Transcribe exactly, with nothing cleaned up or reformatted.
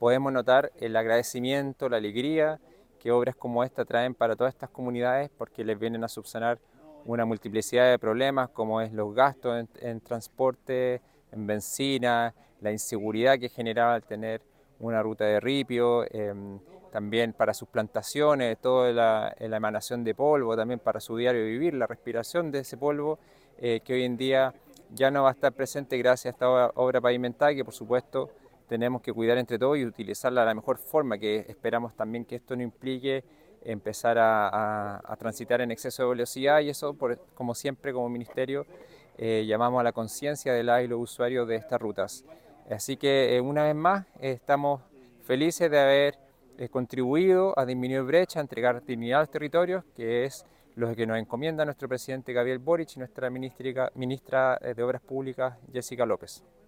podemos notar el agradecimiento, la alegría que obras como esta traen para todas estas comunidades, porque les vienen a subsanar una multiplicidad de problemas como es los gastos en, en transporte, en benzina, la inseguridad que generaba al tener una ruta de ripio, eh, también para sus plantaciones, toda la, la emanación de polvo, también para su diario vivir, la respiración de ese polvo, eh, que hoy en día ya no va a estar presente gracias a esta obra pavimentada, que por supuesto tenemos que cuidar entre todos y utilizarla de la mejor forma, que esperamos también que esto no implique empezar a, a, a transitar en exceso de velocidad, y eso, por, como siempre, como ministerio, eh, llamamos a la conciencia de las y los usuarios de estas rutas. Así que, eh, una vez más, eh, estamos felices de haber eh, contribuido a disminuir brecha, a entregar dignidad a los territorios, que es lo que nos encomienda nuestro presidente Gabriel Boric y nuestra ministra, ministra de Obras Públicas, Jessica López.